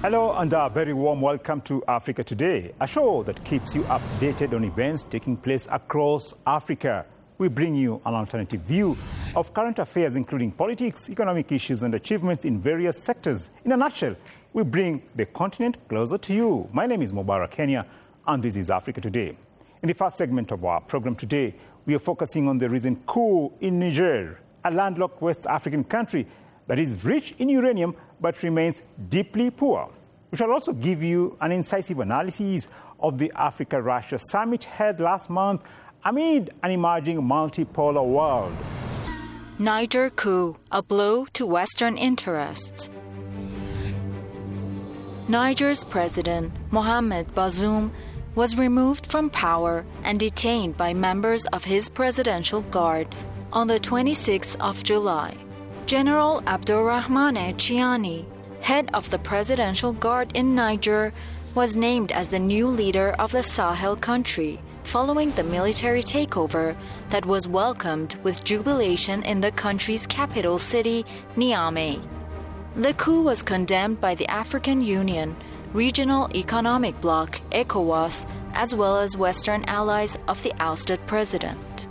Hello and a very warm welcome to Africa Today, a show that keeps you updated on events taking place across Africa. We bring you an alternative view of current affairs, including politics, economic issues and achievements in various sectors. In a nutshell, we bring the continent closer to you. My name is Mubarak Kenya and this is Africa Today. In the first segment of our program today, we are focusing on the recent coup in Niger, a landlocked West African country that is rich in uranium but remains deeply poor. We shall also give you an incisive analysis of the Africa-Russia summit held last month amid an emerging multipolar world. Niger coup, a blow to Western interests. Niger's president, Mohamed Bazoum, was removed from power and detained by members of his presidential guard on the 26th of July. General Abdourahmane Chiani, head of the presidential guard in Niger, was named as the new leader of the Sahel country, following the military takeover that was welcomed with jubilation in the country's capital city, Niamey. The coup was condemned by the African Union, Regional Economic Bloc, ECOWAS, as well as Western allies of the ousted president.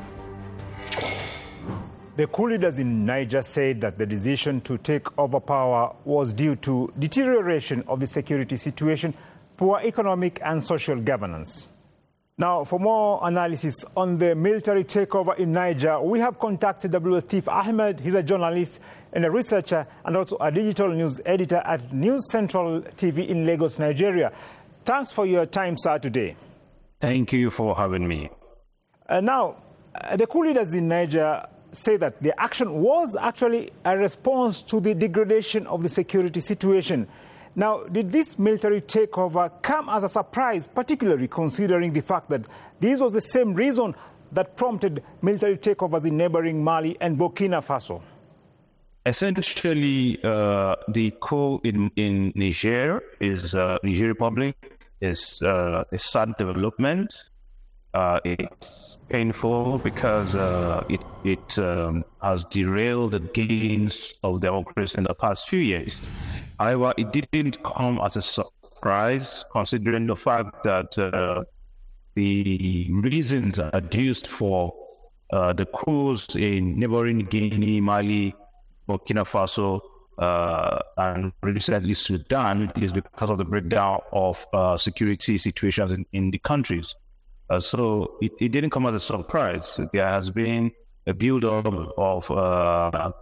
The coup leaders in Niger said that the decision to take over power was due to deterioration of the security situation, poor economic and social governance. Now, for more analysis on the military takeover in Niger, we have contacted Abdul-Latif Ahmed. He's a journalist and a researcher and also a digital news editor at News Central TV in Lagos, Nigeria. Thanks for your time, sir, today. Thank you for having me. Now, the coup leaders in Niger say that the action was actually a response to the degradation of the security situation. Now, did this military takeover come as a surprise, particularly considering the fact that this was the same reason that prompted military takeovers in neighboring Mali and Burkina Faso? Essentially, the coup in Niger is Niger Republic is a sad development. It's painful because it has derailed the gains of democracy in the past few years. However, it didn't come as a surprise, considering the fact that the reasons adduced for the coups in neighboring Guinea, Mali, Burkina Faso, and recently Sudan is because of the breakdown of security situations in the countries. So it didn't come as a surprise. There has been a build-up of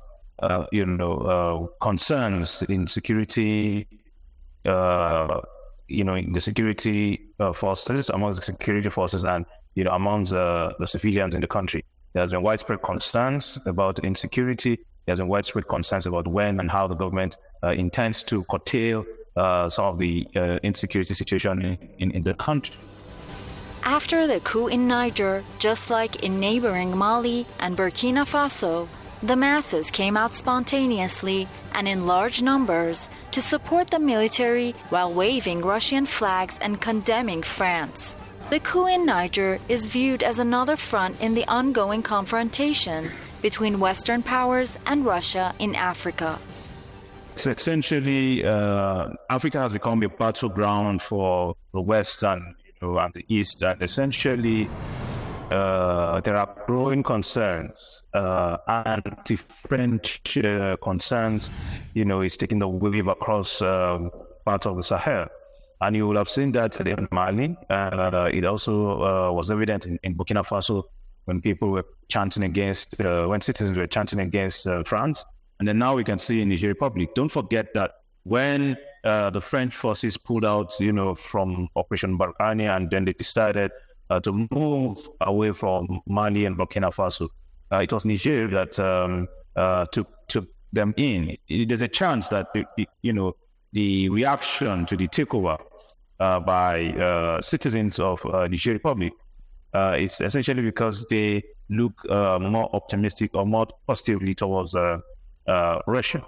concerns in security, in the security forces, amongst the security forces and, amongst the civilians in the country. There's been widespread concerns about insecurity. There's been widespread concerns about when and how the government intends to curtail some of the insecurity situation in the country. After the coup in Niger, just like in neighboring Mali and Burkina Faso, the masses came out spontaneously and in large numbers to support the military while waving Russian flags and condemning France. The coup in Niger is viewed as another front in the ongoing confrontation between Western powers and Russia in Africa. So essentially, Africa has become a battleground for the West and the East, and essentially there are growing concerns, anti-French concerns, is taking the wave across parts of the Sahel. And you will have seen that in Mali. It also was evident in Burkina Faso when people were chanting against, when citizens were chanting against France. And then now we can see in Niger Republic. Don't forget that when the French forces pulled out, from Operation Barkhane, and then they decided to move away from Mali and Burkina Faso. It was Niger that took them in. There's a chance that the reaction to the takeover by citizens of Niger Republic is essentially because they look more optimistic or more positively towards Russia.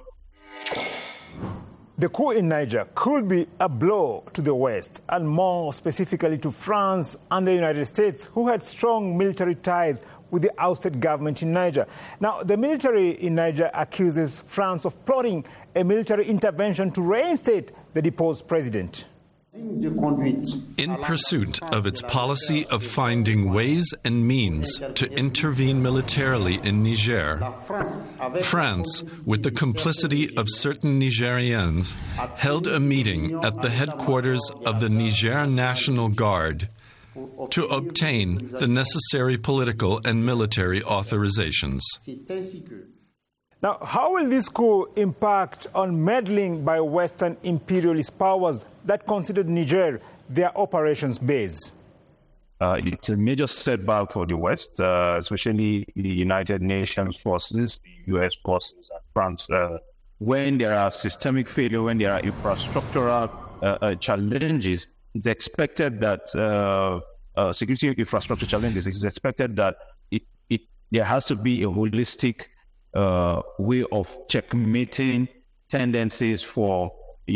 The coup in Niger could be a blow to the West, and more specifically to France and the United States, who had strong military ties with the ousted government in Niger. Now, the military in Niger accuses France of plotting a military intervention to reinstate the deposed president. In pursuit of its policy of finding ways and means to intervene militarily in Niger, France, with the complicity of certain Nigerians, held a meeting at the headquarters of the Niger National Guard to obtain the necessary political and military authorizations. Now, how will this coup impact on meddling by Western imperialist powers that considered Niger their operations base? It's a major setback for the West, especially the United Nations forces, the US forces, and France. When there are systemic failure, when there are infrastructural challenges, it's expected that security infrastructure challenges. It's expected that there has to be a holistic way of checkmating tendencies for,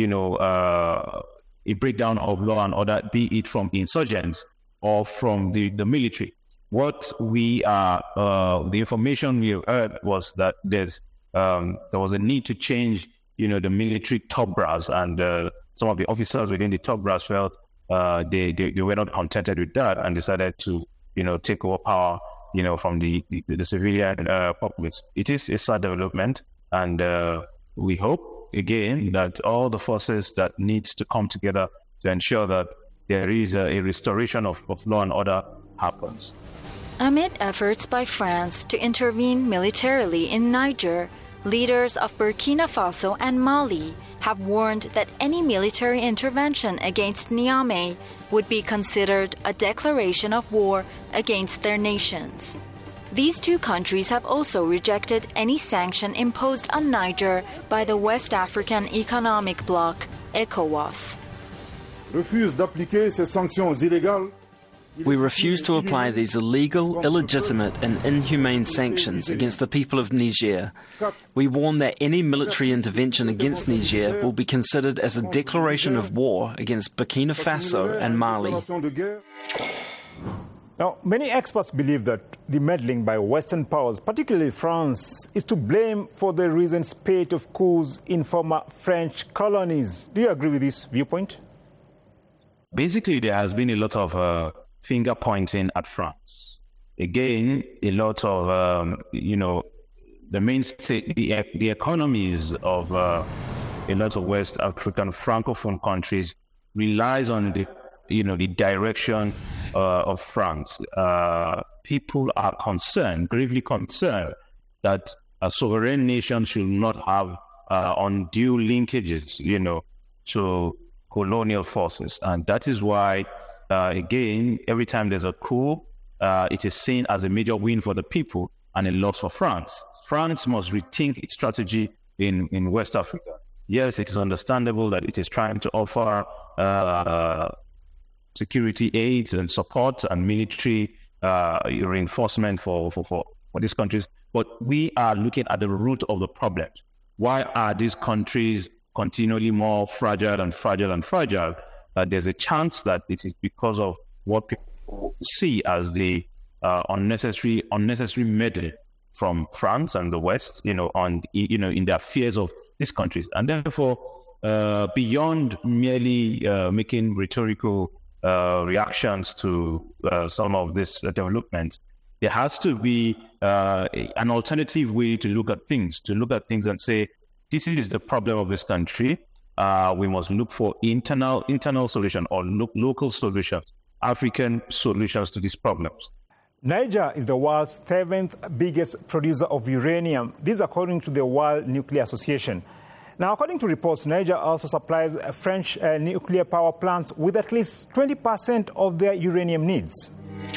a breakdown of law and order, be it from insurgents or from the military. What the information we heard was that there was a need to change, the military top brass, and some of the officers within the top brass felt they were not contented with that and decided to, take over power, from the civilian populace. It is a sad development, and we hope, again, that all the forces that needs to come together to ensure that there is a restoration of law and order happens. Amid efforts by France to intervene militarily in Niger, leaders of Burkina Faso and Mali have warned that any military intervention against Niamey would be considered a declaration of war against their nations. These two countries have also rejected any sanction imposed on Niger by the West African Economic Bloc, ECOWAS. We refuse to apply these illegal, illegitimate and inhumane sanctions against the people of Niger. We warn that any military intervention against Niger will be considered as a declaration of war against Burkina Faso and Mali. Now, many experts believe that the meddling by Western powers, particularly France, is to blame for the recent spate of coups in former French colonies. Do you agree with this viewpoint? Basically, there has been a lot of finger pointing at France. Again, a lot of, the mainstay, the economies of a lot of West African Francophone countries relies on the direction of France. People are concerned, gravely concerned, that a sovereign nation should not have undue linkages, to colonial forces. And that is why, again, every time there's a coup, it is seen as a major win for the people and a loss for France. France must rethink its strategy in West Africa. Yes, it is understandable that it is trying to offer security aids and support and military reinforcement for these countries. But we are looking at the root of the problem. Why are these countries continually more fragile and fragile and fragile? There's a chance that it is because of what people see as the unnecessary meddling from France and the West, in the affairs of these countries. And therefore, beyond merely making rhetorical reactions to some of this development, there has to be an alternative way to look at things and say, this is the problem of this country. We must look for internal solution or local solutions, African solutions to these problems. Niger is the world's 7th biggest producer of uranium. This according to the World Nuclear Association. Now, according to reports, Niger also supplies French nuclear power plants with at least 20% of their uranium needs.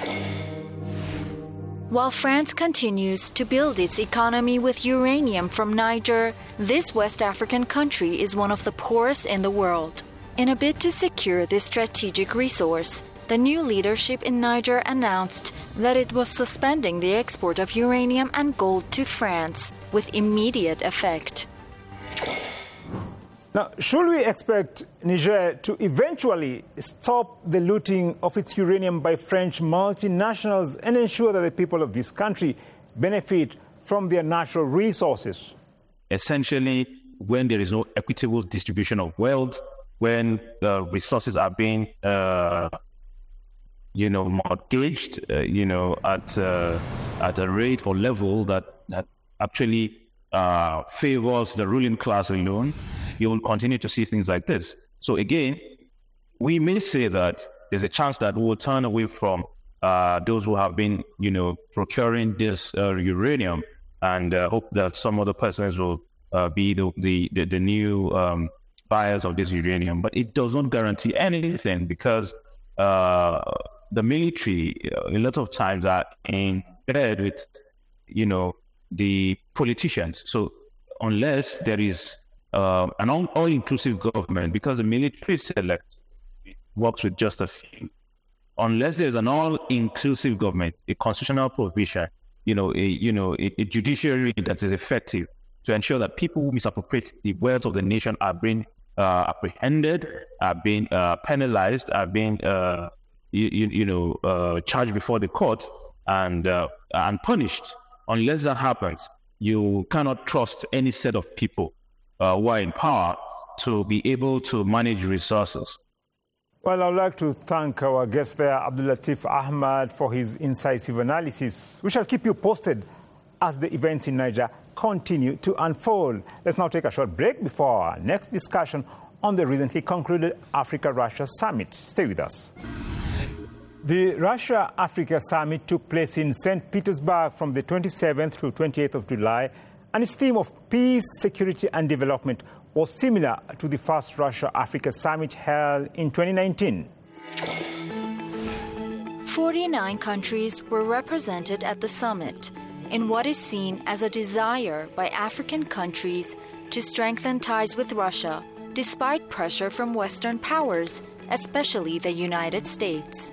While France continues to build its economy with uranium from Niger, this West African country is one of the poorest in the world. In a bid to secure this strategic resource, the new leadership in Niger announced that it was suspending the export of uranium and gold to France with immediate effect. Now, should we expect Niger to eventually stop the looting of its uranium by French multinationals and ensure that the people of this country benefit from their natural resources? Essentially, when there is no equitable distribution of wealth, when resources are being, mortgaged, at a rate or level that actually favors the ruling class alone, you will continue to see things like this. So again, we may say that there's a chance that we'll turn away from those who have been, procuring this uranium, and hope that some other persons will be the new buyers of this uranium. But it does not guarantee anything, because the military, a lot of times, are in bed with, the politicians. So unless there is an all-inclusive government, because the military works with just a few, unless there's an all-inclusive government, a constitutional provision, a judiciary that is effective to ensure that people who misappropriate the wealth of the nation are being apprehended, are being penalized, are being charged before the court and punished. Unless that happens, you cannot trust any set of people who are in power to be able to manage resources. Well, I would like to thank our guest there, Abdul Latif Ahmad, for his incisive analysis. We shall keep you posted as the events in Niger continue to unfold. Let's now take a short break before our next discussion on the recently concluded Africa-Russia Summit. Stay with us. The Russia-Africa Summit took place in St. Petersburg from the 27th to 28th of July, and its theme of peace, security and development was similar to the first Russia-Africa Summit held in 2019. 49 countries were represented at the summit in what is seen as a desire by African countries to strengthen ties with Russia despite pressure from Western powers, especially the United States.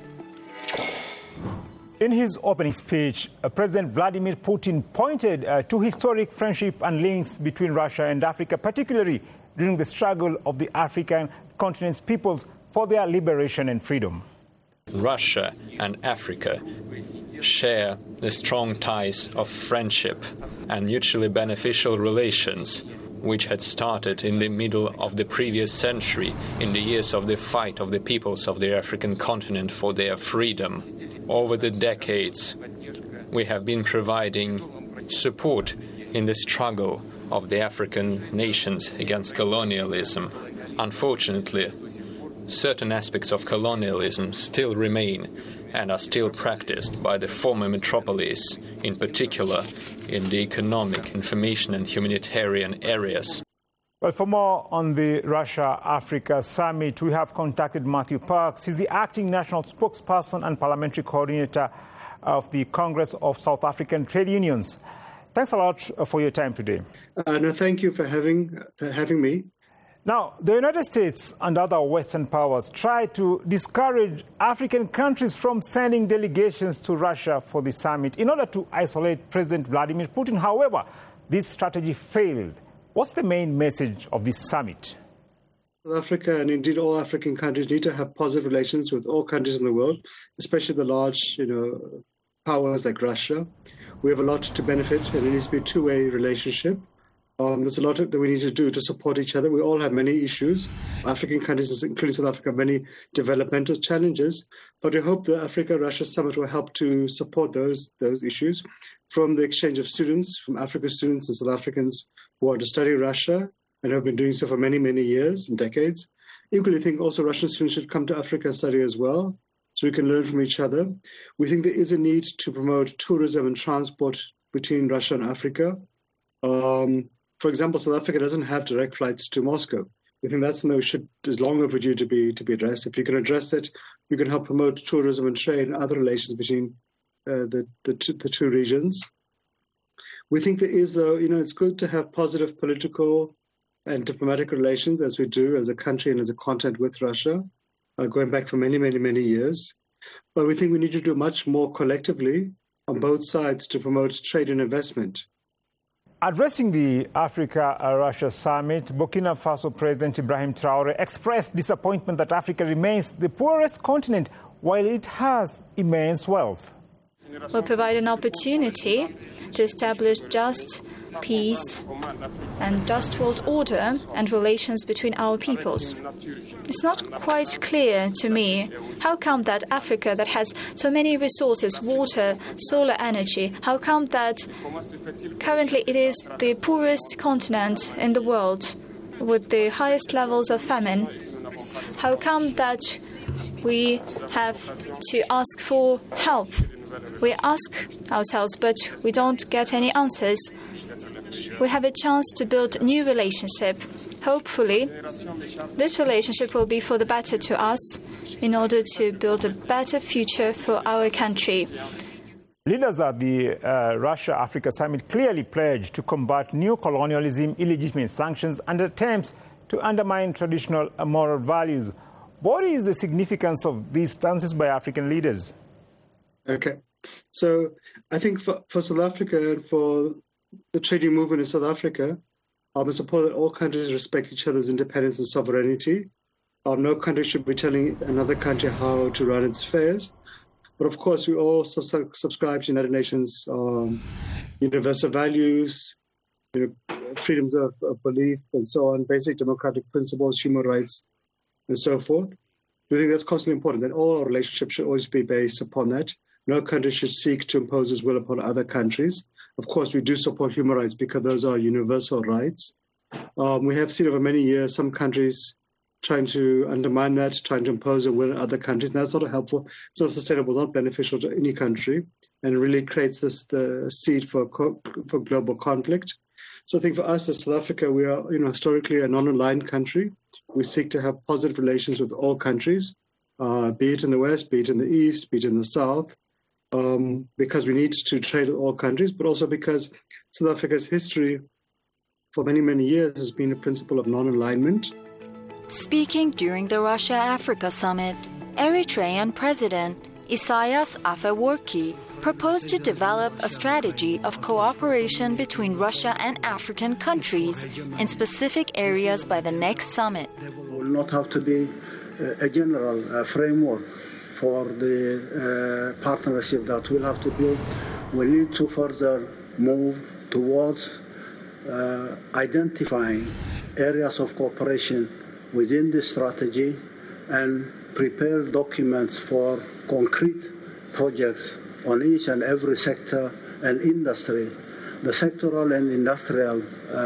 In his opening speech, President Vladimir Putin pointed to historic friendship and links between Russia and Africa, particularly during the struggle of the African continent's peoples for their liberation and freedom. Russia and Africa share the strong ties of friendship and mutually beneficial relations, which had started in the middle of the previous century, in the years of the fight of the peoples of the African continent for their freedom. Over the decades, we have been providing support in the struggle of the African nations against colonialism. Unfortunately, certain aspects of colonialism still remain and are still practiced by the former metropolises, in particular in the economic, information and humanitarian areas. Well, for more on the Russia-Africa Summit, we have contacted Matthew Parks. He's the acting national spokesperson and parliamentary coordinator of the Congress of South African Trade Unions. Thanks a lot for your time today. No, thank you for having me. Now, the United States and other Western powers try to discourage African countries from sending delegations to Russia for the summit in order to isolate President Vladimir Putin. However, this strategy failed. What's the main message of this summit? South Africa, and indeed all African countries, need to have positive relations with all countries in the world, especially the large, powers like Russia. We have a lot to benefit, and it needs to be a two-way relationship. There's a lot that we need to do to support each other. We all have many issues. African countries, including South Africa, have many developmental challenges. But we hope the Africa-Russia Summit will help to support those issues, from the exchange of students, from African students and South Africans who are to study Russia and have been doing so for many, many years and decades. Equally, I think also Russian students should come to Africa and study as well, so we can learn from each other. We think there is a need to promote tourism and transport between Russia and Africa. For example, South Africa doesn't have direct flights to Moscow. We think that's something is long overdue to be addressed. If you can address it, you can help promote tourism and trade and other relations between the two regions. We think there is, though, it's good to have positive political and diplomatic relations, as we do as a country and as a continent with Russia, going back for many, many, many years. But we think we need to do much more collectively on both sides to promote trade and investment. Addressing the Africa-Russia summit, Burkina Faso President Ibrahim Traore expressed disappointment that Africa remains the poorest continent while it has immense wealth. Will provide an opportunity to establish just peace and just world order and relations between our peoples. It's not quite clear to me how come that Africa that has so many resources, water, solar energy, how come that currently it is the poorest continent in the world with the highest levels of famine? How come that we have to ask for help? We ask ourselves, but we don't get any answers. We have a chance to build a new relationship. Hopefully, this relationship will be for the better to us in order to build a better future for our country. Leaders at the Russia-Africa summit clearly pledged to combat neo-colonialism, illegitimate sanctions, and attempts to undermine traditional moral values. What is the significance of these stances by African leaders? Okay. So I think for South Africa and for the trading movement in South Africa, I support that all countries respect each other's independence and sovereignty. No country should be telling another country how to run its affairs. But of course, we all subscribe to United Nations universal values, freedoms of belief and so on, basic democratic principles, human rights, and so forth. We think that's constantly important, that all our relationships should always be based upon that. No country should seek to impose its will upon other countries. Of course, we do support human rights because those are universal rights. We have seen over many years some countries trying to undermine that, trying to impose a will on other countries. And that's not helpful. It's not sustainable, not beneficial to any country, and it really creates the seed for global conflict. So I think for us as South Africa, we are historically a non-aligned country. We seek to have positive relations with all countries, be it in the West, be it in the East, be it in the South. Because we need to trade with all countries, but also because South Africa's history for many, many years has been a principle of non-alignment. Speaking during the Russia-Africa summit, Eritrean President Isaias Afewerki proposed to develop a strategy of cooperation between Russia and African countries in specific areas by the next summit. There will not have to be a general framework for the partnership that we'll have to build. We need to further move towards identifying areas of cooperation within the strategy and prepare documents for concrete projects on each and every sector and industry. The sectoral and industrial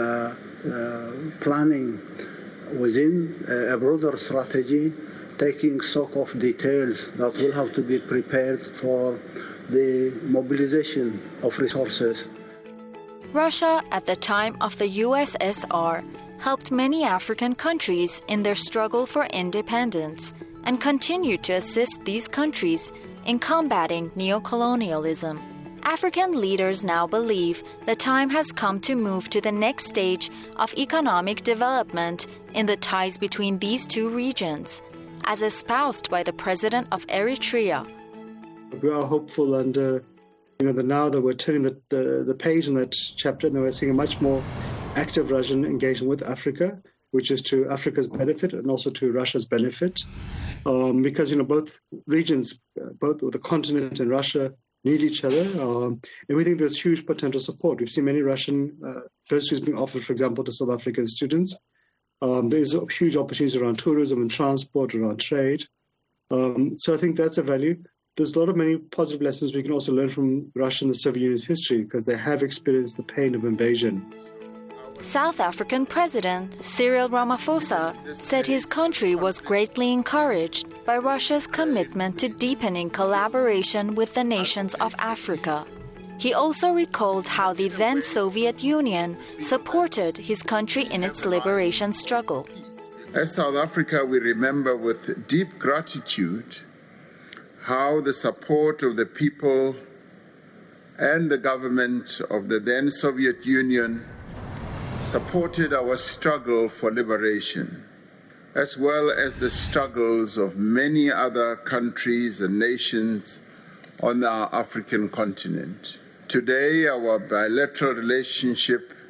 planning within a broader strategy, taking stock of details that will have to be prepared for the mobilization of resources. Russia, at the time of the USSR, helped many African countries in their struggle for independence and continued to assist these countries in combating neocolonialism. African leaders now believe the time has come to move to the next stage of economic development in the ties between these two regions, as espoused by the president of Eritrea. We are hopeful, and now that we're turning the page in that chapter, and we're seeing a much more active Russian engagement with Africa, which is to Africa's benefit and also to Russia's benefit, because both regions, both the continent and Russia, need each other, and we think there's huge potential support. We've seen many Russian bursaries being offered, for example, to South African students. There's huge opportunities around tourism and transport, around trade. So I think that's a value. There's a lot of many positive lessons we can also learn from Russia and the Soviet Union's history, because they have experienced the pain of invasion. South African President Cyril Ramaphosa said his country was greatly encouraged by Russia's commitment to deepening collaboration with the nations of Africa. He also recalled how the then Soviet Union supported his country in its liberation struggle. As South Africa, we remember with deep gratitude how the support of the people and the government of the then Soviet Union supported our struggle for liberation, as well as the struggles of many other countries and nations on our African continent. Today, our bilateral relationship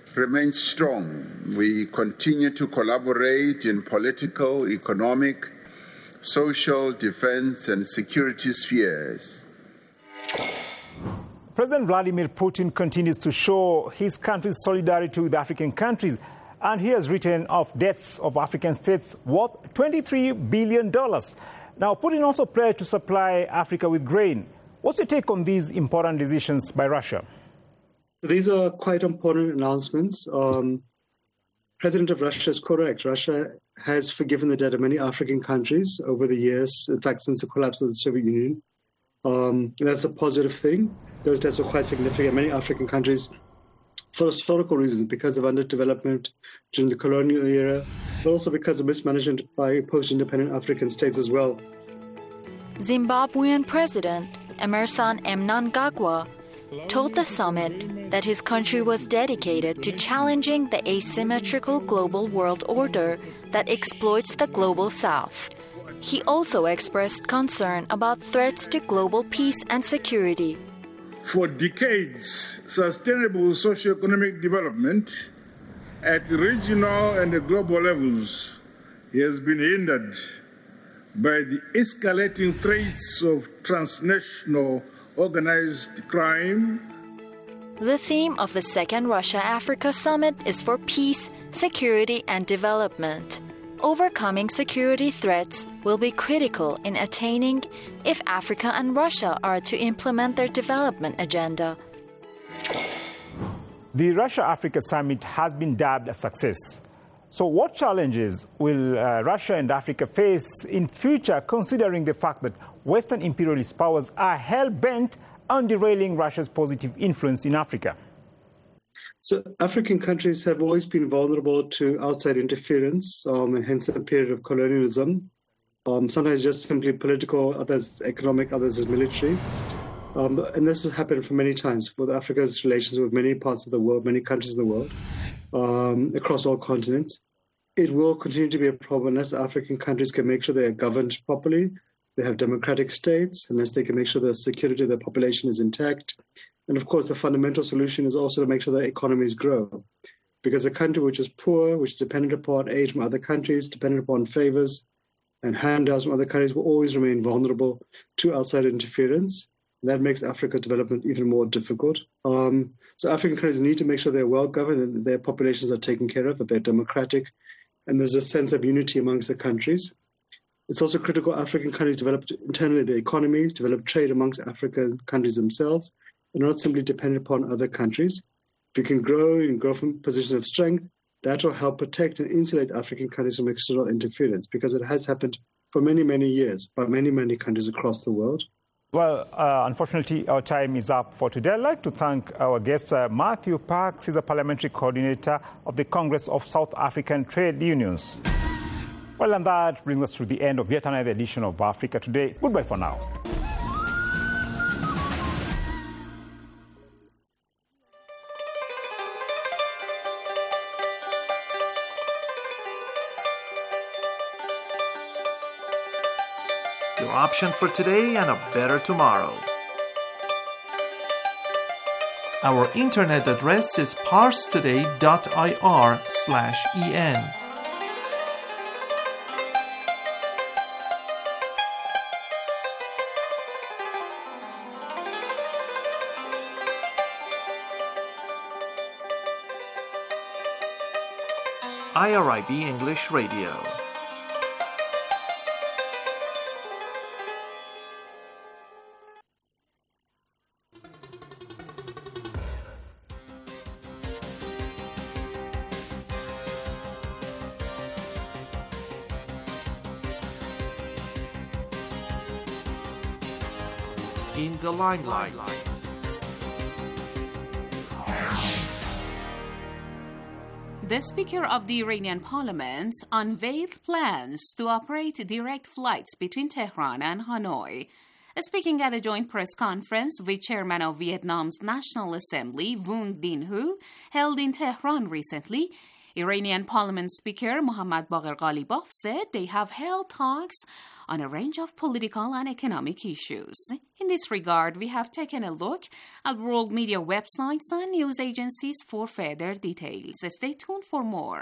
remains strong. We continue to collaborate in political, economic, social, defense, and security spheres. President Vladimir Putin continues to show his country's solidarity with African countries, and he has written off debts of African states worth $23 billion. Now, Putin also pledged to supply Africa with grain. What's your take on these important decisions by Russia? These are quite important announcements. President of Russia is correct. Russia has forgiven the debt of many African countries over the years, in fact, since the collapse of the Soviet Union. That's a positive thing. Those debts were quite significant. Many African countries, for historical reasons, because of underdevelopment during the colonial era, but also because of mismanagement by post-independent African states as well. Zimbabwean President Emmerson Mnangagwa told the summit that his country was dedicated to challenging the asymmetrical global world order that exploits the global south. He also expressed concern about threats to global peace and security. For decades, sustainable socio-economic development at regional and global levels has been hindered by the escalating threats of transnational organized crime. The theme of the second Russia-Africa summit is for peace, security, and development. Overcoming security threats will be critical in attaining if Africa and Russia are to implement their development agenda. The Russia-Africa summit has been dubbed a success. So what challenges will Russia and Africa face in future, considering the fact that Western imperialist powers are hell-bent on derailing Russia's positive influence in Africa? So African countries have always been vulnerable to outside interference, and hence the period of colonialism. Sometimes just simply political, others economic, others is military. And this has happened for many times for Africa's relations with many parts of the world, many countries in the world, across all continents. It will continue to be a problem unless African countries can make sure they are governed properly, they have democratic states, unless they can make sure the security of their population is intact. And of course, the fundamental solution is also to make sure that economies grow. Because a country which is poor, which is dependent upon aid from other countries, dependent upon favors and handouts from other countries, will always remain vulnerable to outside interference. And that makes Africa's development even more difficult. So African countries need to make sure they're well governed and their populations are taken care of, that they're democratic, and there's a sense of unity amongst the countries. It's also critical African countries develop internally their economies, develop trade amongst African countries themselves, and not simply dependent upon other countries. If you can grow and grow from positions of strength, that will help protect and insulate African countries from external interference, because it has happened for many, many years by many, many countries across the world. Well, unfortunately, our time is up for today. I'd like to thank our guest, Matthew Parks. He's a parliamentary coordinator of the Congress of South African Trade Unions. Well, and that brings us to the end of yet another edition of Africa Today. Goodbye for now. Your option for today and a better tomorrow. Our internet address is parstoday.ir/en. IRIB English Radio. In the limelight. The Speaker of the Iranian Parliament unveiled plans to operate direct flights between Tehran and Hanoi. Speaking at a joint press conference with Chairman of Vietnam's National Assembly, Vuong Dinh Hue, held in Tehran recently, Iranian Parliament Speaker Mohammad Bagher Ghalibaf said they have held talks on a range of political and economic issues. In this regard, we have taken a look at world media websites and news agencies for further details. Stay tuned for more.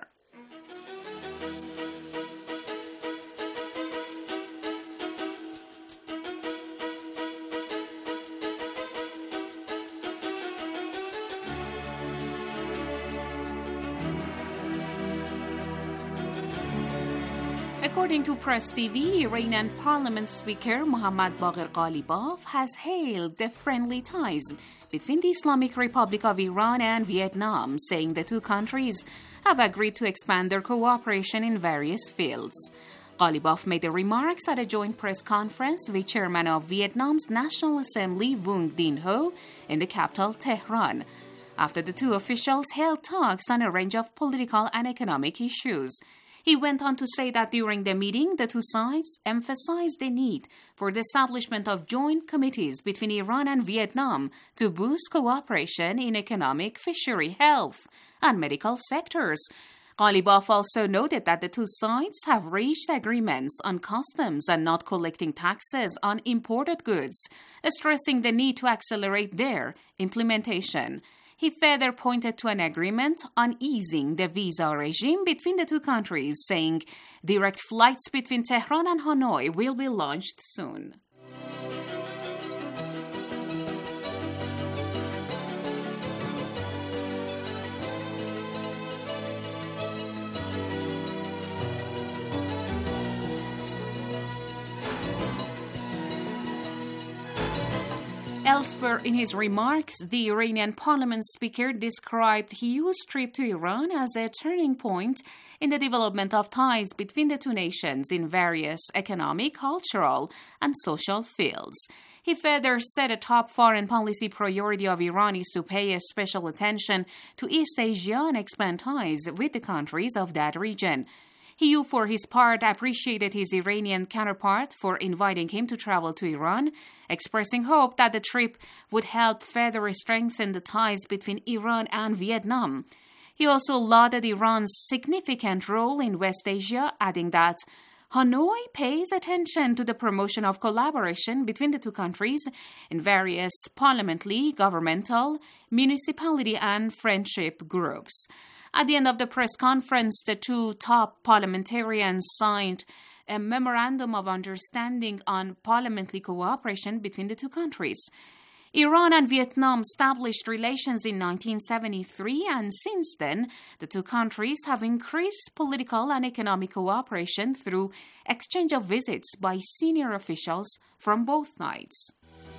According to Press TV, Iranian Parliament Speaker Mohammad Bagher Ghalibaf has hailed the friendly ties between the Islamic Republic of Iran and Vietnam, saying the two countries have agreed to expand their cooperation in various fields. Ghalibaf made the remarks at a joint press conference with Chairman of Vietnam's National Assembly Vuong Dinh Ho in the capital Tehran, after the two officials held talks on a range of political and economic issues. He went on to say that during the meeting, the two sides emphasized the need for the establishment of joint committees between Iran and Vietnam to boost cooperation in economic, fishery, health, and medical sectors. Ghalibaf also noted that the two sides have reached agreements on customs and not collecting taxes on imported goods, stressing the need to accelerate their implementation. He further pointed to an agreement on easing the visa regime between the two countries, saying direct flights between Tehran and Hanoi will be launched soon. Elsewhere in his remarks, the Iranian Parliament Speaker described his trip to Iran as a turning point in the development of ties between the two nations in various economic, cultural, and social fields. He further said a top foreign policy priority of Iran is to pay a special attention to East Asia and expand ties with the countries of that region. He, for his part, appreciated his Iranian counterpart for inviting him to travel to Iran, expressing hope that the trip would help further strengthen the ties between Iran and Vietnam. He also lauded Iran's significant role in West Asia, adding that Hanoi pays attention to the promotion of collaboration between the two countries in various parliamentary, governmental, municipality, and friendship groups. At the end of the press conference, the two top parliamentarians signed a memorandum of understanding on parliamentary cooperation between the two countries. Iran and Vietnam established relations in 1973, and since then, the two countries have increased political and economic cooperation through exchange of visits by senior officials from both sides.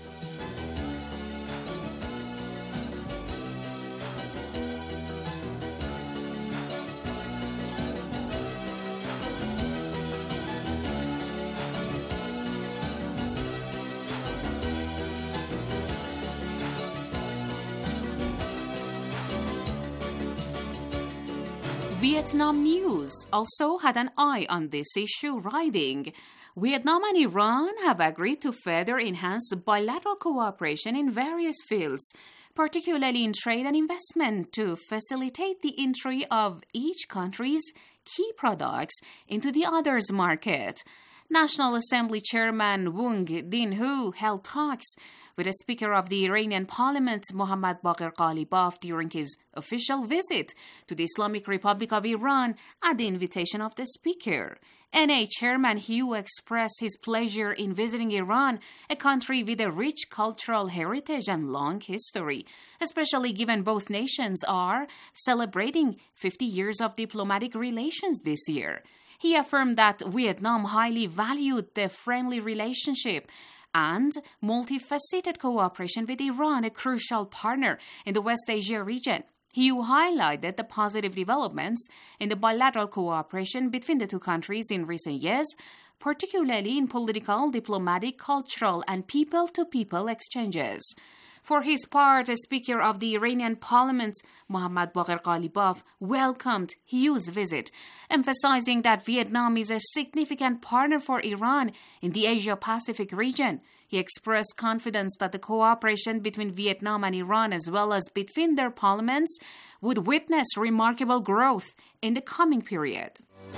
Vietnam News also had an eye on this issue, writing, Vietnam and Iran have agreed to further enhance bilateral cooperation in various fields, particularly in trade and investment, to facilitate the entry of each country's key products into the other's market. National Assembly Chairman Vuong Dinh Ho held talks with the Speaker of the Iranian Parliament, Mohammad Bagher Ghalibaf, during his official visit to the Islamic Republic of Iran at the invitation of the Speaker. NA Chairman Hu expressed his pleasure in visiting Iran, a country with a rich cultural heritage and long history, especially given both nations are celebrating 50 years of diplomatic relations this year. He affirmed that Vietnam highly valued the friendly relationship and multifaceted cooperation with Iran, a crucial partner in the West Asia region. He highlighted the positive developments in the bilateral cooperation between the two countries in recent years, particularly in political, diplomatic, cultural, and people-to-people exchanges. For his part, Speaker of the Iranian Parliament, Mohammad Baqir Ghalibaf, welcomed Hu's visit, emphasizing that Vietnam is a significant partner for Iran in the Asia-Pacific region. He expressed confidence that the cooperation between Vietnam and Iran, as well as between their parliaments, would witness remarkable growth in the coming period.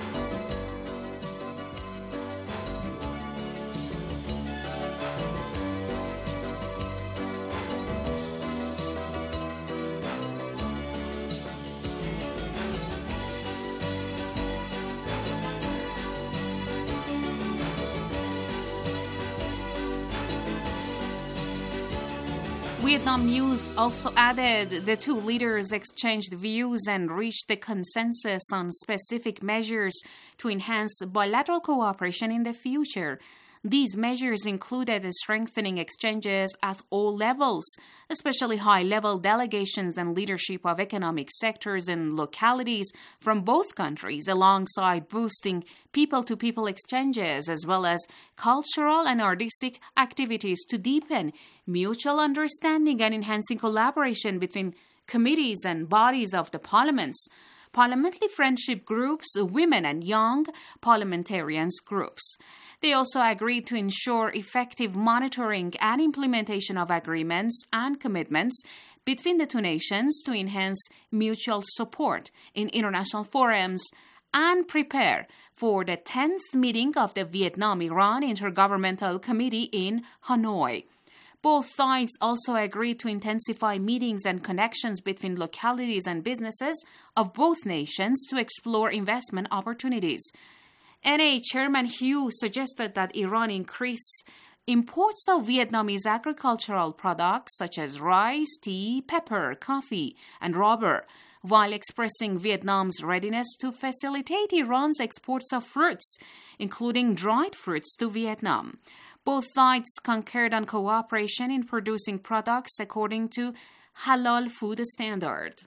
Vietnam News also added the two leaders exchanged views and reached a consensus on specific measures to enhance bilateral cooperation in the future. These measures included strengthening exchanges at all levels, especially high-level delegations and leadership of economic sectors and localities from both countries, alongside boosting people-to-people exchanges, as well as cultural and artistic activities to deepen mutual understanding and enhancing collaboration between committees and bodies of the parliaments, parliamentary friendship groups, women and young parliamentarians groups. They also agreed to ensure effective monitoring and implementation of agreements and commitments between the two nations to enhance mutual support in international forums and prepare for the 10th meeting of the Vietnam-Iran Intergovernmental Committee in Hanoi. Both sides also agreed to intensify meetings and connections between localities and businesses of both nations to explore investment opportunities. NA Chairman Hu suggested that Iran increase imports of Vietnamese agricultural products such as rice, tea, pepper, coffee, and rubber, while expressing Vietnam's readiness to facilitate Iran's exports of fruits, including dried fruits, to Vietnam. Both sides concurred on cooperation in producing products according to halal food standard.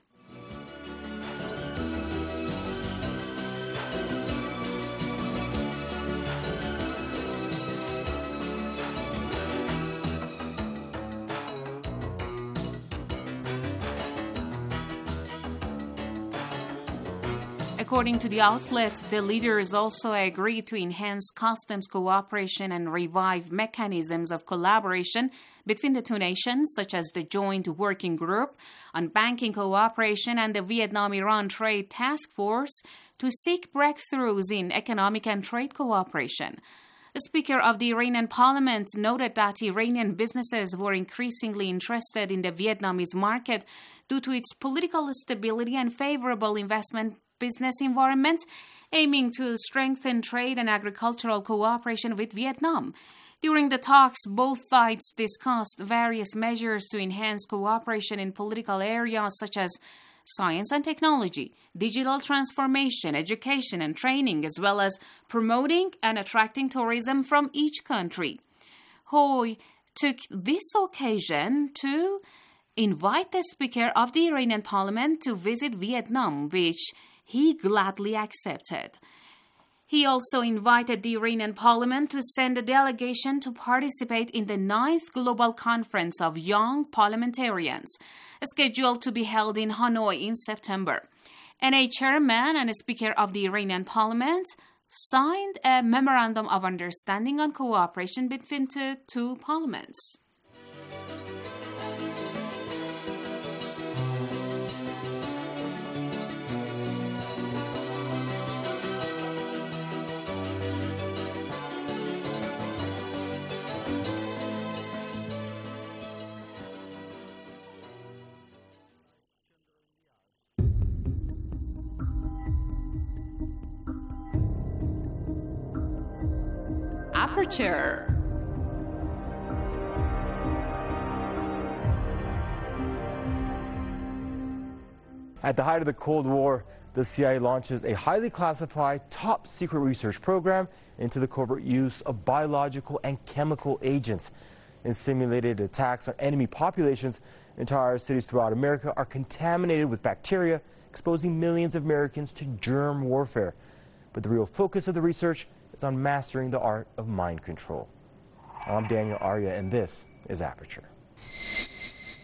According to the outlet, the leaders also agreed to enhance customs cooperation and revive mechanisms of collaboration between the two nations, such as the Joint Working Group on Banking Cooperation and the Vietnam-Iran Trade Task Force to seek breakthroughs in economic and trade cooperation. The Speaker of the Iranian Parliament noted that Iranian businesses were increasingly interested in the Vietnamese market due to its political stability and favorable investment business environment, aiming to strengthen trade and agricultural cooperation with Vietnam. During the talks, both sides discussed various measures to enhance cooperation in political areas such as science and technology, digital transformation, education and training, as well as promoting and attracting tourism from each country. Hoi took this occasion to invite the Speaker of the Iranian Parliament to visit Vietnam, which he gladly accepted. He also invited the Iranian Parliament to send a delegation to participate in the 9th Global Conference of Young Parliamentarians, scheduled to be held in Hanoi in September. NA Chairman and Speaker of the Iranian Parliament signed a Memorandum of Understanding on cooperation between the two parliaments. Aperture. At the height of the Cold War, the CIA launches a highly classified, top-secret research program into the covert use of biological and chemical agents. In simulated attacks on enemy populations, entire cities throughout America are contaminated with bacteria, exposing millions of Americans to germ warfare. But the real focus of the research is on mastering the art of mind control. I'm Daniel Arya, and this is Aperture.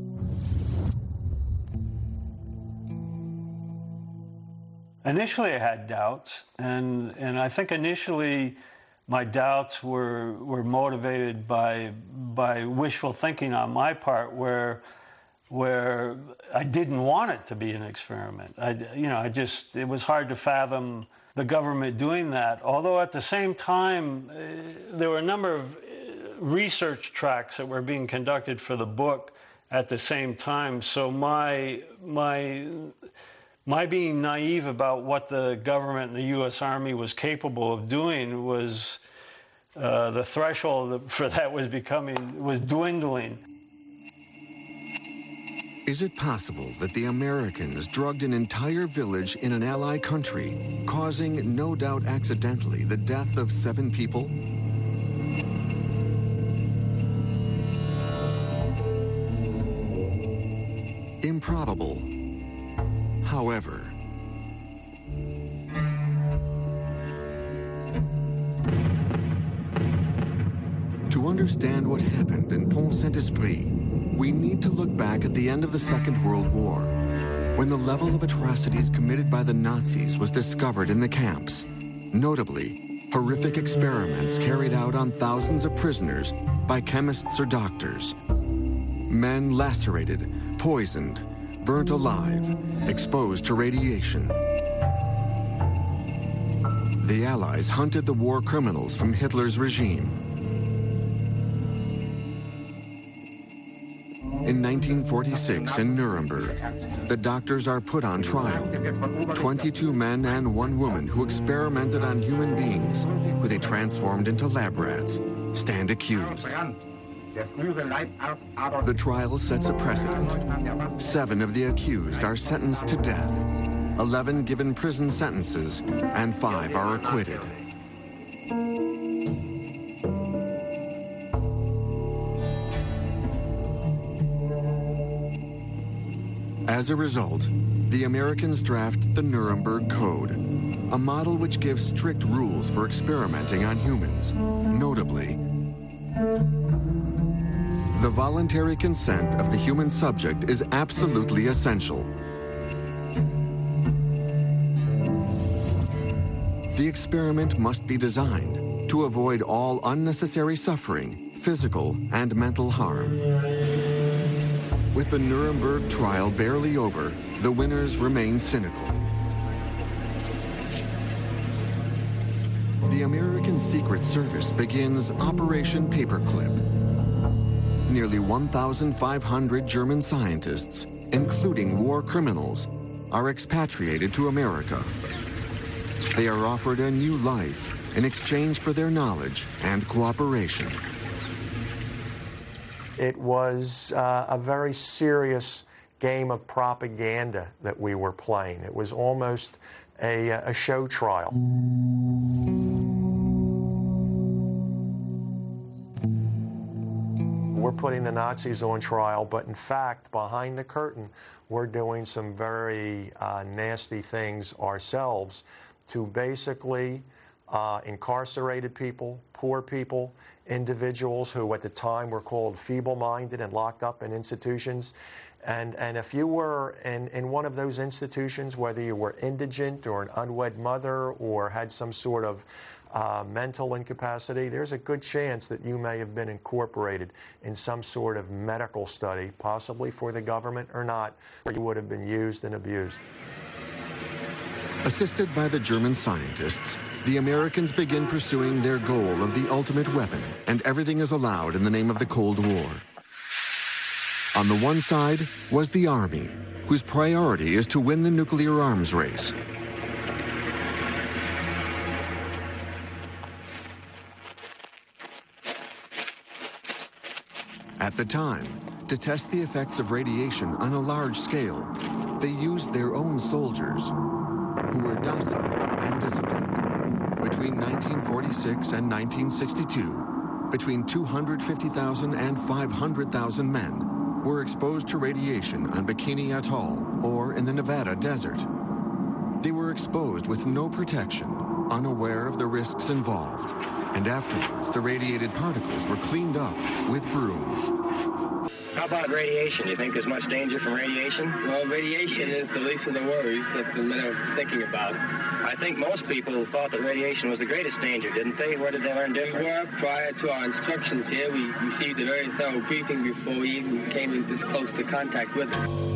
Initially, I had doubts, and I think initially my doubts were motivated by wishful thinking on my part, where I didn't want it to be an experiment. It was hard to fathom the government doing that. Although at the same time, there were a number of research tracks that were being conducted for the book at the same time. So my being naive about what the government and the U.S. Army was capable of doing was the threshold for that was dwindling. Is it possible that the Americans drugged an entire village in an ally country, causing, no doubt accidentally, the death of 7 people? Improbable. However, to understand what happened in Pont Saint-Esprit, we need to look back at the end of the Second World War, when the level of atrocities committed by the Nazis was discovered in the camps. Notably, horrific experiments carried out on thousands of prisoners by chemists or doctors. Men lacerated, poisoned, burnt alive, exposed to radiation. The Allies hunted the war criminals from Hitler's regime. In 1946 in Nuremberg, the doctors are put on trial. 22 men and 1 woman who experimented on human beings, who they transformed into lab rats, stand accused. The trial sets a precedent. 7 of the accused are sentenced to death, 11 given prison sentences, and 5 are acquitted. As a result, the Americans draft the Nuremberg Code, a model which gives strict rules for experimenting on humans. Notably, the voluntary consent of the human subject is absolutely essential. The experiment must be designed to avoid all unnecessary suffering, physical and mental harm. With the Nuremberg trial barely over, the winners remain cynical. The American Secret Service begins Operation Paperclip. Nearly 1,500 German scientists, including war criminals, are expatriated to America. They are offered a new life in exchange for their knowledge and cooperation. It was a very serious game of propaganda that we were playing. It was almost a show trial. We're putting the Nazis on trial, but in fact, behind the curtain, we're doing some very nasty things ourselves to basically incarcerated people, poor people, individuals who at the time were called feeble-minded and locked up in institutions. And if you were in one of those institutions, whether you were indigent or an unwed mother or had some sort of mental incapacity, there's a good chance that you may have been incorporated in some sort of medical study, possibly for the government or not, where you would have been used and abused. Assisted by the German scientists, the Americans begin pursuing their goal of the ultimate weapon, and everything is allowed in the name of the Cold War. On the one side was the Army, whose priority is to win the nuclear arms race. At the time, to test the effects of radiation on a large scale, they used their own soldiers, who were docile and disciplined. Between 1946 and 1962, between 250,000 and 500,000 men were exposed to radiation on Bikini Atoll or in the Nevada desert. They were exposed with no protection, unaware of the risks involved, and afterwards the radiated particles were cleaned up with brooms. How about radiation? Do you think there's much danger from radiation? Well, radiation is the least of the worries that the men are thinking about. I think most people thought that radiation was the greatest danger, didn't they? Where did they learn different? Well, prior to our instructions here, we received a very thorough briefing before we even came in this close to contact with it.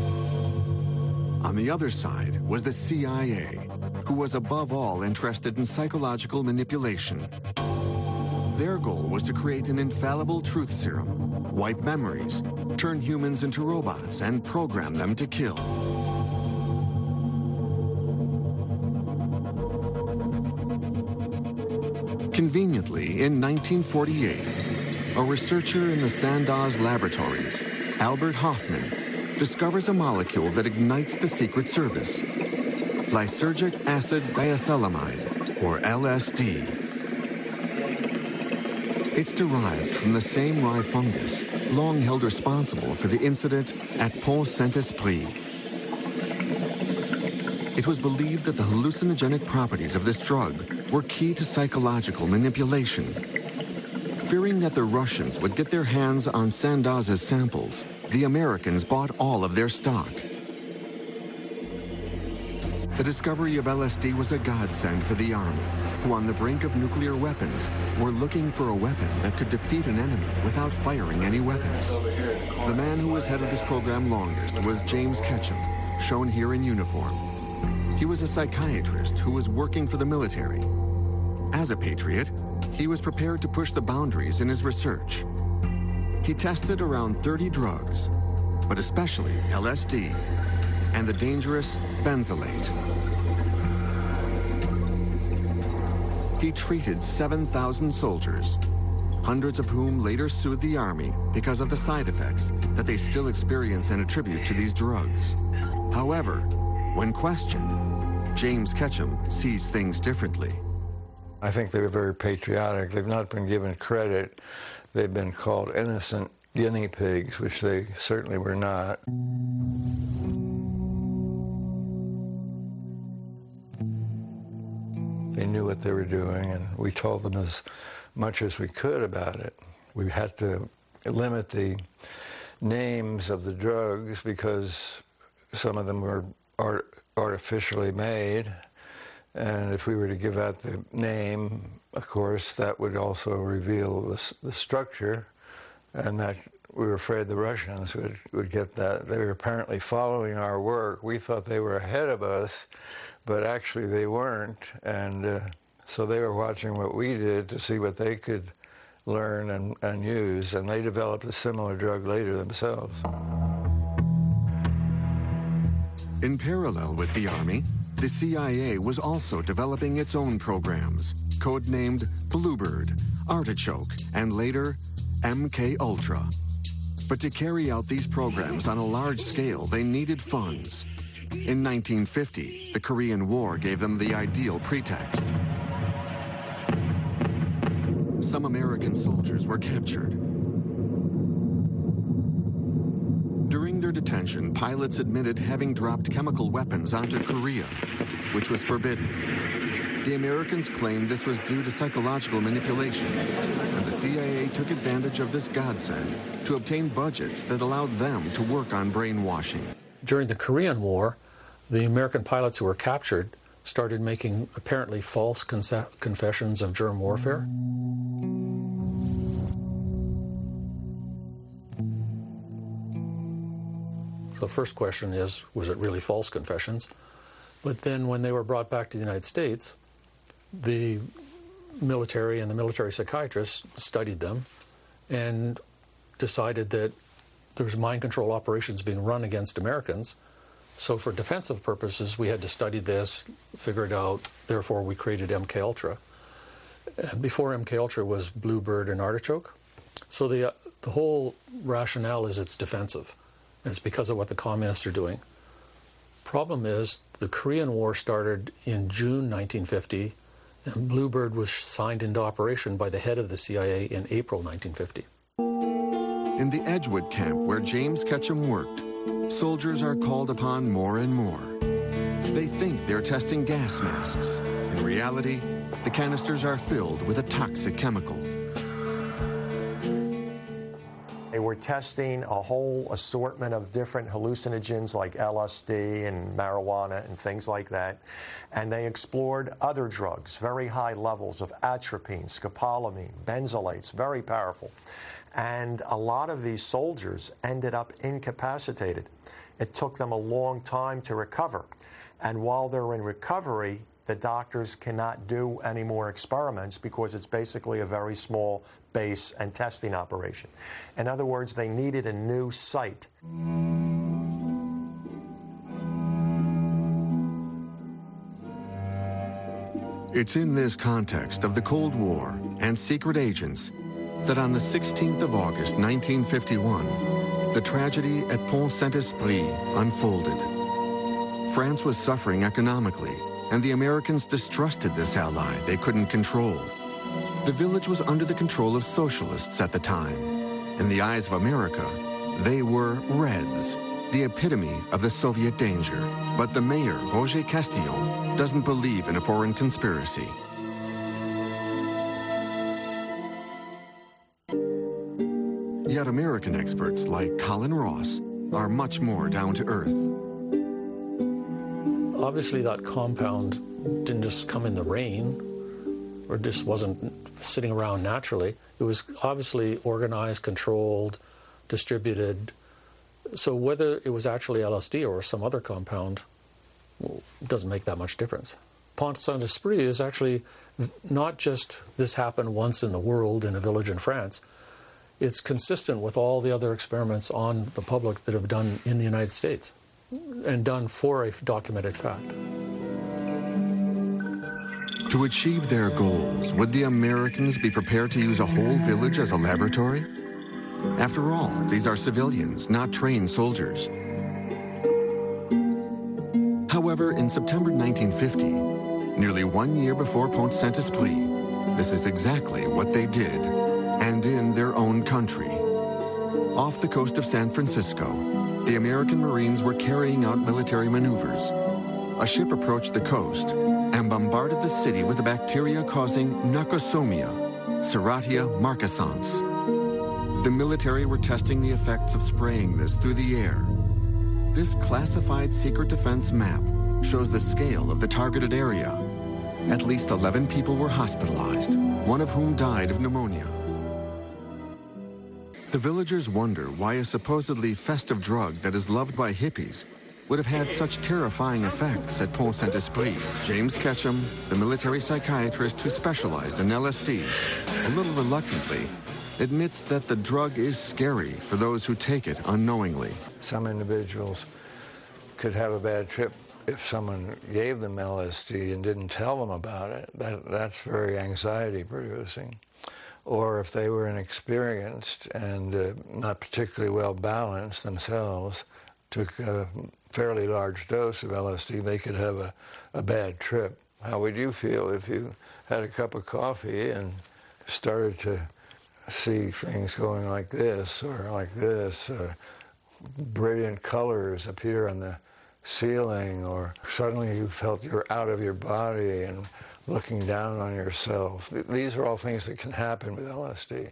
On the other side was the CIA, who was above all interested in psychological manipulation. Their goal was to create an infallible truth serum, wipe memories, turn humans into robots, and program them to kill. Conveniently, in 1948, a researcher in the Sandoz laboratories, Albert Hofmann, discovers a molecule that ignites the Secret Service, lysergic acid diethylamide, or LSD. It's derived from the same rye fungus long held responsible for the incident at Pont Saint-Esprit. It was believed that the hallucinogenic properties of this drug were key to psychological manipulation. Fearing that the Russians would get their hands on Sandoz's samples, the Americans bought all of their stock. The discovery of LSD was a godsend for the Army, who on the brink of nuclear weapons were looking for a weapon that could defeat an enemy without firing any weapons. The man who was head of this program longest was James Ketchum, shown here in uniform. He was a psychiatrist who was working for the military. As a patriot, he was prepared to push the boundaries in his research. He tested around 30 drugs, but especially LSD and the dangerous benzolate. He treated 7,000 soldiers, hundreds of whom later sued the Army because of the side effects that they still experience and attribute to these drugs. However, when questioned, James Ketchum sees things differently. I think they were very patriotic. They've not been given credit. They've been called innocent guinea pigs, which they certainly were not. They knew what they were doing, and we told them as much as we could about it. We had to limit the names of the drugs because some of them were artificially made, and if we were to give out the name, of course, that would also reveal the structure, and that we were afraid the Russians would get that. They were apparently following our work. We thought they were ahead of us, but actually they weren't, and so they were watching what we did to see what they could learn and use, and they developed a similar drug later themselves. In parallel with the Army, the CIA was also developing its own programs, codenamed Bluebird, Artichoke, and later MK Ultra. But to carry out these programs on a large scale, they needed funds. In 1950, the Korean War gave them the ideal pretext. Some American soldiers were captured. During their detention, pilots admitted having dropped chemical weapons onto Korea, which was forbidden. The Americans claimed this was due to psychological manipulation, and the CIA took advantage of this godsend to obtain budgets that allowed them to work on brainwashing. During the Korean War, the American pilots who were captured started making apparently false confessions of germ warfare. The first question is, was it really false confessions? But then when they were brought back to the United States, the military and the military psychiatrists studied them and decided that there was mind control operations being run against Americans. So for defensive purposes, we had to study this, figure it out, therefore we created MK Ultra. And before MK Ultra was Bluebird and Artichoke. So the whole rationale is it's defensive. It's because of what the communists are doing. Problem is, the Korean War started in June 1950, and Bluebird was signed into operation by the head of the CIA in April 1950. In the Edgewood camp where James Ketchum worked, soldiers are called upon more and more. They think they're testing gas masks. In reality, the canisters are filled with a toxic chemical. They were testing a whole assortment of different hallucinogens like LSD and marijuana and things like that. And they explored other drugs, very high levels of atropine, scopolamine, benzolates, very powerful. And a lot of these soldiers ended up incapacitated. It took them a long time to recover. And while they're in recovery, the doctors cannot do any more experiments because it's basically a very small base and testing operation. In other words, they needed a new site. It's in this context of the Cold War and secret agents that on the 16th of August, 1951, the tragedy at Pont Saint-Esprit unfolded. France was suffering economically, and the Americans distrusted this ally they couldn't control. The village was under the control of socialists at the time. In the eyes of America, they were Reds, the epitome of the Soviet danger. But the mayor, Roger Castillon, doesn't believe in a foreign conspiracy. Yet American experts like Colin Ross are much more down to earth. Obviously, that compound didn't just come in the rain, or just wasn't sitting around naturally. It was obviously organized, controlled, distributed. So whether it was actually LSD or some other compound, well, doesn't make that much difference. Pont Saint-Esprit is actually not just this happened once in the world in a village in France. It's consistent with all the other experiments on the public that have done in the United States and done for a documented fact. To achieve their goals, would the Americans be prepared to use a whole village as a laboratory? After all, these are civilians, not trained soldiers. However, in September 1950, nearly 1 year before Pont Saint-Esprit, this is exactly what they did, and in their own country. Off the coast of San Francisco, the American Marines were carrying out military maneuvers. A ship approached the coast and bombarded the city with a bacteria causing Noxosomia, Serratia marcescens. The military were testing the effects of spraying this through the air. This classified secret defense map shows the scale of the targeted area. At least 11 people were hospitalized, one of whom died of pneumonia. The villagers wonder why a supposedly festive drug that is loved by hippies would have had such terrifying effects at Pont Saint-Esprit. James Ketchum, the military psychiatrist who specialized in LSD, a little reluctantly, admits that the drug is scary for those who take it unknowingly. Some individuals could have a bad trip if someone gave them LSD and didn't tell them about it. That's very anxiety-producing. Or if they were inexperienced and not particularly well balanced themselves, took a fairly large dose of LSD, they could have a bad trip. How would you feel if you had a cup of coffee and started to see things going like this, or brilliant colors appear on the ceiling, or suddenly you felt you're out of your body and looking down on yourself? These are all things that can happen with LSD.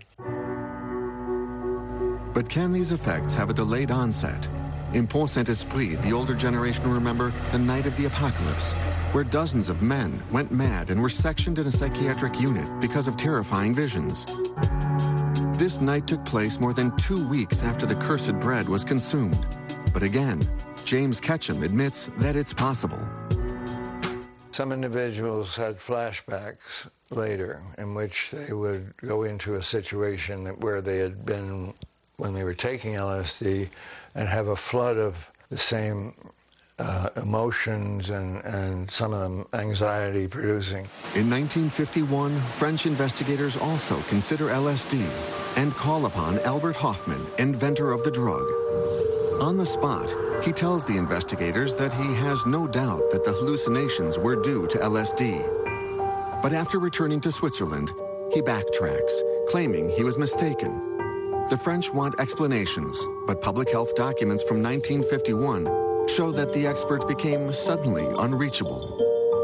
But can these effects have a delayed onset? In Pont Saint-Esprit, the older generation remember the night of the apocalypse, where dozens of men went mad and were sectioned in a psychiatric unit because of terrifying visions. This night took place more than 2 weeks after the cursed bread was consumed. But again, James Ketchum admits that it's possible. Some individuals had flashbacks later in which they would go into a situation where they had been when they were taking LSD and have a flood of the same emotions and some of them anxiety-producing. In 1951, French investigators also consider LSD and call upon Albert Hofmann, inventor of the drug. On the spot, he tells the investigators that he has no doubt that the hallucinations were due to LSD. But after returning to Switzerland, he backtracks, claiming he was mistaken. The French want explanations, but public health documents from 1951 show that the expert became suddenly unreachable.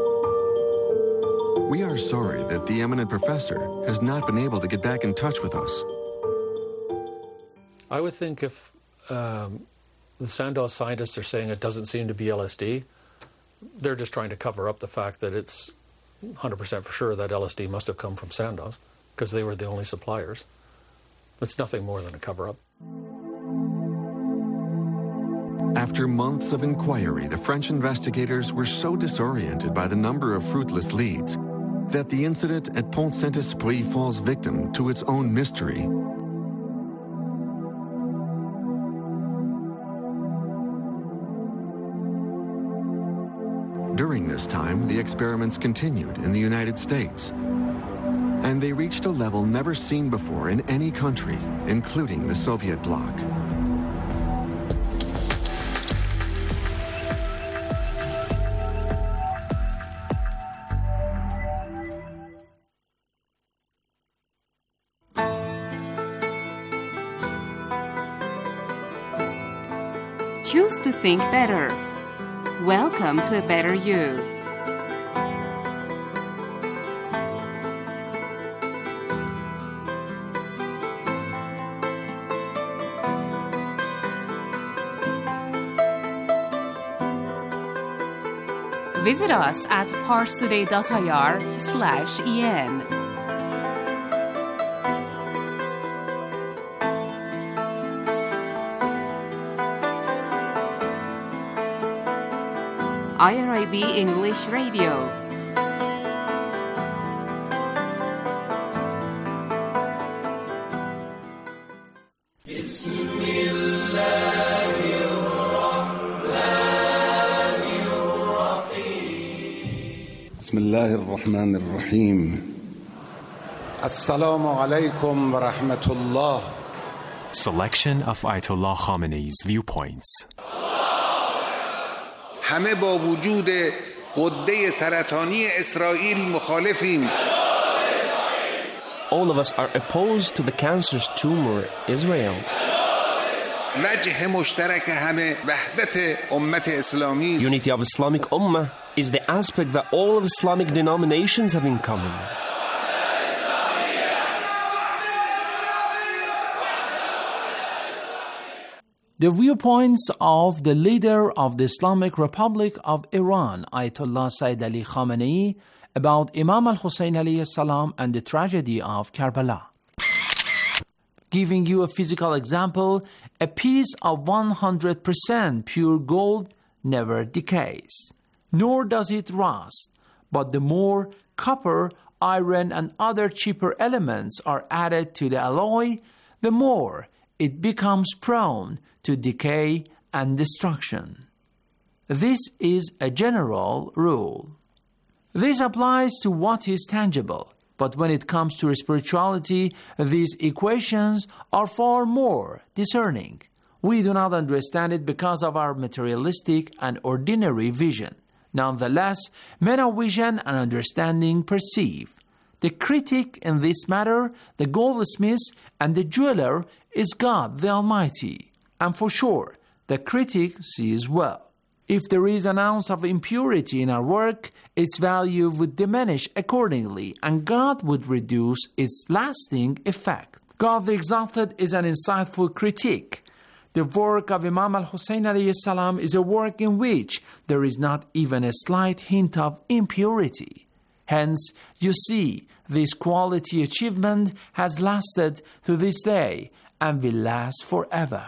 We are sorry that the eminent professor has not been able to get back in touch with us. I would think if the Sandoz scientists are saying it doesn't seem to be LSD, they're just trying to cover up the fact that it's 100% for sure that LSD must have come from Sandoz, because they were the only suppliers. It's nothing more than a cover-up. After months of inquiry, the French investigators were so disoriented by the number of fruitless leads that the incident at Pont Saint-Esprit falls victim to its own mystery. During this time, the experiments continued in the United States, and they reached a level never seen before in any country, including the Soviet bloc. Choose to think better. Welcome to a better you. Visit us at parstoday.ir/en. IRIB English Radio. بسم الله الرحمن الرحيم. السلام عليكم ورحمة الله. Selection of Ayatollah Khamenei's viewpoints. همه با وجود غده سرطانی اسرائیل مخالفیم. All of us are opposed to the cancerous tumor, Israel. وجه مشترک همه وحدت امت اسلامی است. Unity of Islamic Ummah is the aspect that all of Islamic denominations have in common. The viewpoints of the leader of the Islamic Republic of Iran, Ayatollah Sayyid Ali Khamenei, about Imam al-Hussein alayhi salam and the tragedy of Karbala. Giving you a physical example, a piece of 100% pure gold never decays, nor does it rust, but the more copper, iron, and other cheaper elements are added to the alloy, the more it becomes prone to decay and destruction. This is a general rule. This applies to what is tangible, but when it comes to spirituality, these equations are far more discerning. We do not understand it because of our materialistic and ordinary vision. Nonetheless, men of vision and understanding perceive. The critic in this matter, the goldsmith and the jeweler, is God the Almighty. And for sure, the critic sees well. If there is an ounce of impurity in our work, its value would diminish accordingly, and God would reduce its lasting effect. God the Exalted is an insightful critic. The work of Imam al-Hussein alayhi salam is a work in which there is not even a slight hint of impurity. Hence, you see, this quality achievement has lasted to this day and will last forever.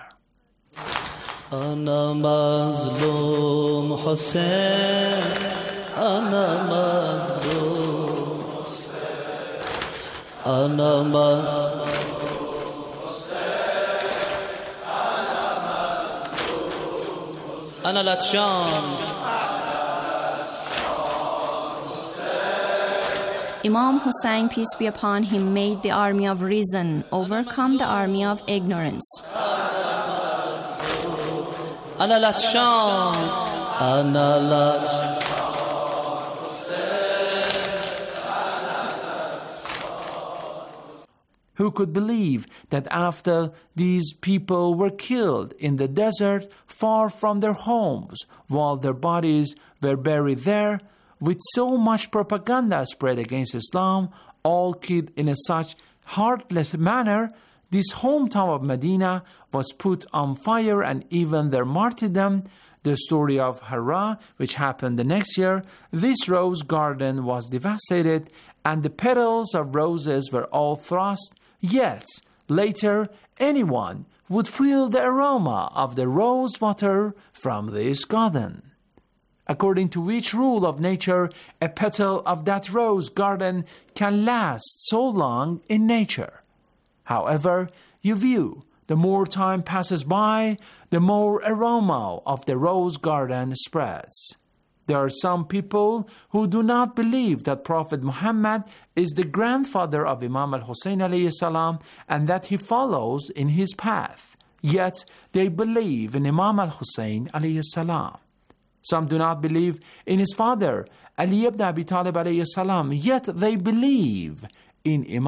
Ana mazlum Hussein, ana mazlum Hussein, ana mazlum Hussein, ana latshan. Imam Hussein, peace be upon him, made the army of reason overcome the army of ignorance. Ana latshan, ana latshan. Who could believe that after these people were killed in the desert far from their homes, while their bodies were buried there, with so much propaganda spread against Islam, all killed in a such heartless manner, This hometown of Medina was put on fire, and even their martyrdom, the story of Hira, which happened the next year, this rose garden was devastated, and the petals of roses were all thrust, yet later anyone would feel the aroma of the rose water from this garden. According to which rule of nature, a petal of that rose garden can last so long in nature. However you view, the more time passes by, the more aroma of the rose garden spreads. There are some people who do not believe that Prophet Muhammad is the grandfather of Imam al-Hussein alayhi salam and that he follows in his path. Yet they believe in Imam al-Hussein alayhi salam. Some do not believe in his father, Ali ibn Abi Talib alayhi salam, yet they believe in Imam